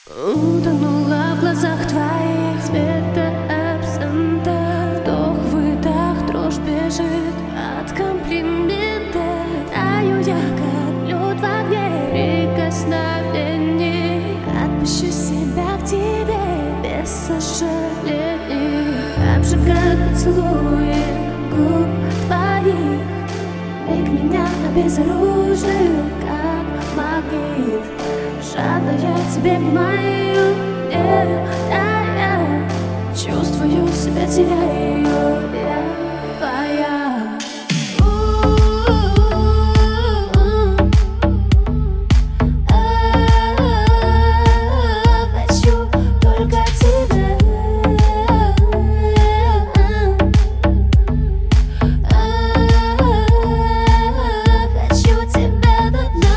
Утонула в глазах твоих цвета абсента. Вдох-выдох, дрожь бежит от комплимента. Таю я, как лед в огне прикосновений. Отпущу себя к тебе без сожалений. Обжигают поцелуи губ твоих. Миг меня обезоружил, как магнит. Жадно я тебе внимаю, да я чувствую себя, теряю, я твоя. Хочу только тебя. Хочу тебя до дна.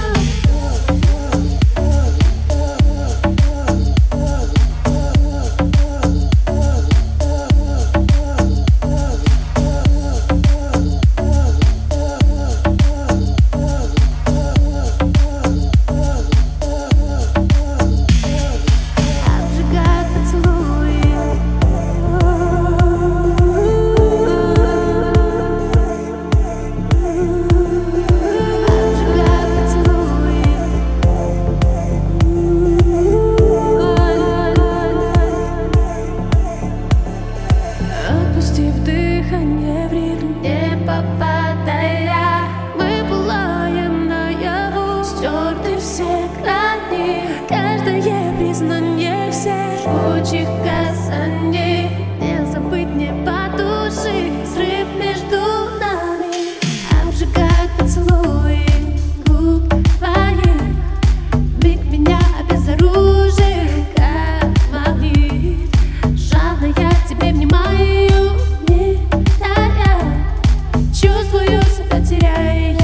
Отпустив дыхание в ритм, не попадая, мы пылаем наяву, стерты все грани. Каждое признание всех жгучих касаний. Не забыть, не потушить взрыв между нами. Обжигают поцелуи губ твоих. Миг меня обезоружил, как магнит. Жадно я тебе внимаю, чувствую себя, теряю.